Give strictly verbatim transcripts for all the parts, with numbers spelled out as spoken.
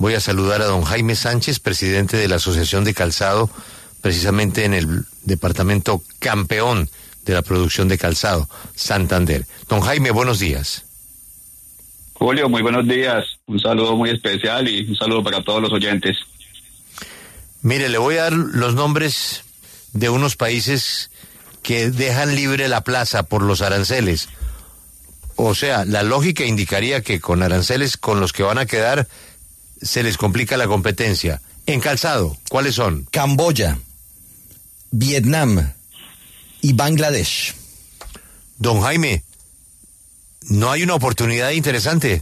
voy a saludar a don Jaime Sánchez, presidente de la Asociación de Calzado, precisamente en el departamento campeón de la producción de calzado, Santander. Don Jaime, buenos días. Julio, muy buenos días. Un saludo muy especial y un saludo para todos los oyentes. Mire, le voy a dar los nombres de unos países que dejan libre la plaza por los aranceles. O sea, la lógica indicaría que con aranceles con los que van a quedar se les complica la competencia. En calzado, ¿cuáles son? Camboya, Vietnam y Bangladesh. Don Jaime, ¿no hay una oportunidad interesante?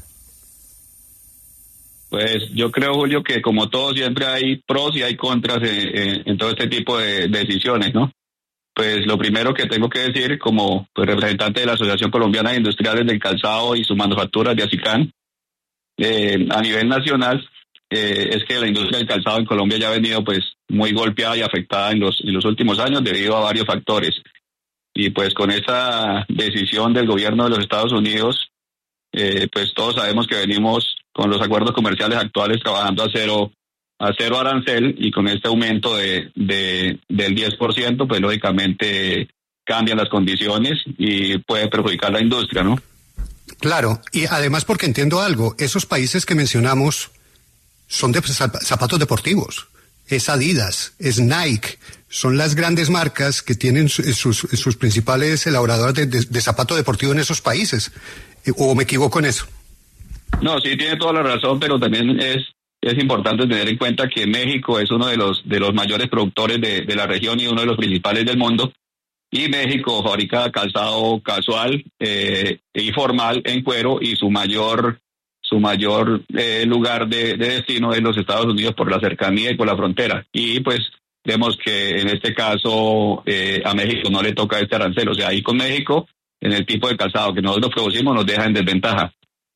Pues yo creo, Julio, que como todo siempre hay pros y hay contras en, en, en todo este tipo de, de decisiones, ¿no? Pues lo primero que tengo que decir como pues, representante de la Asociación Colombiana de Industriales del Calzado y sus manufacturas de ASICAN, eh, a nivel nacional, eh, es que la industria del calzado en Colombia ya ha venido pues muy golpeada y afectada en los, en los últimos años debido a varios factores. Y pues con esta decisión del gobierno de los Estados Unidos, eh, pues todos sabemos que venimos con los acuerdos comerciales actuales trabajando a cero a cero arancel, y con este aumento de, de del diez por ciento, pues lógicamente cambian las condiciones y puede perjudicar la industria, ¿no? Claro, y además porque entiendo algo, esos países que mencionamos son de zapatos deportivos, es Adidas, es Nike, son las grandes marcas que tienen sus, sus principales elaboradores de, de, de zapato deportivo en esos países, ¿o me equivoco en eso? No, sí, tiene toda la razón, pero también es Es importante tener en cuenta que México es uno de los de los mayores productores de, de la región y uno de los principales del mundo. Y México fabrica calzado casual eh, y formal en cuero, y su mayor su mayor eh, lugar de, de destino es los Estados Unidos por la cercanía y por la frontera. Y pues vemos que en este caso eh, a México no le toca este arancel. O sea, ahí con México, en el tipo de calzado que nosotros producimos, nos deja en desventaja.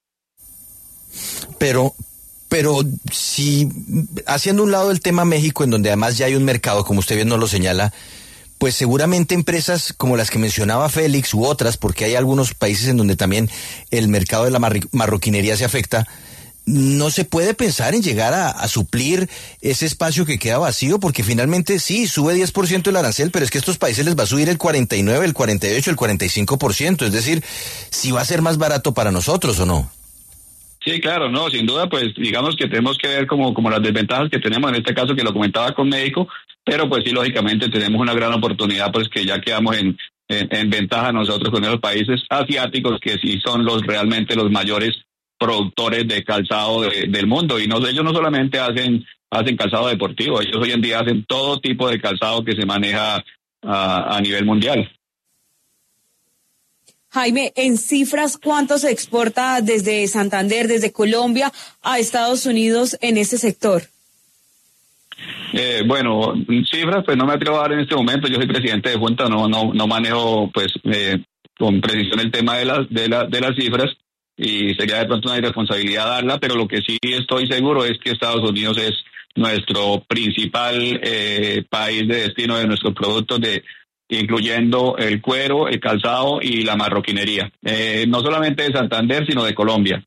Pero... Pero si, haciendo un lado el tema México, en donde además ya hay un mercado, como usted bien nos lo señala, pues seguramente empresas como las que mencionaba Félix u otras, porque hay algunos países en donde también el mercado de la marroquinería se afecta, no se puede pensar en llegar a, a suplir ese espacio que queda vacío, porque finalmente sí, sube diez por ciento el arancel, pero es que a estos países les va a subir el cuarenta y nueve, el cuarenta y ocho, el cuarenta y cinco por ciento, es decir, si va a ser más barato para nosotros o no. Sí, claro, no, sin duda, pues digamos que tenemos que ver como, como las desventajas que tenemos en este caso, que lo comentaba con México, pero pues sí, lógicamente tenemos una gran oportunidad, pues que ya quedamos en, en, en ventaja nosotros con esos países asiáticos, que sí son los realmente los mayores productores de calzado de, del mundo, y no ellos no solamente hacen hacen calzado deportivo, ellos hoy en día hacen todo tipo de calzado que se maneja a, a nivel mundial. Jaime, en cifras, ¿cuánto se exporta desde Santander, desde Colombia a Estados Unidos en este sector? Eh, bueno, cifras, pues no me atrevo a dar en este momento. Yo soy presidente de Junta, no no no manejo pues eh, con precisión el tema de las de, la, de las cifras, y sería de pronto una irresponsabilidad darla, pero lo que sí estoy seguro es que Estados Unidos es nuestro principal eh, país de destino de nuestros productos, de incluyendo el cuero, el calzado y la marroquinería, eh, no solamente de Santander, sino de Colombia.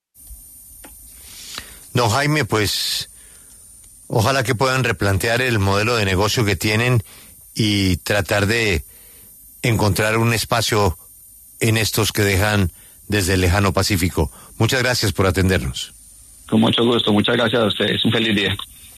Don Jaime, pues ojalá que puedan replantear el modelo de negocio que tienen y tratar de encontrar un espacio en estos que dejan desde el lejano Pacífico. Muchas gracias por atendernos. Con mucho gusto, muchas gracias a ustedes, un feliz día.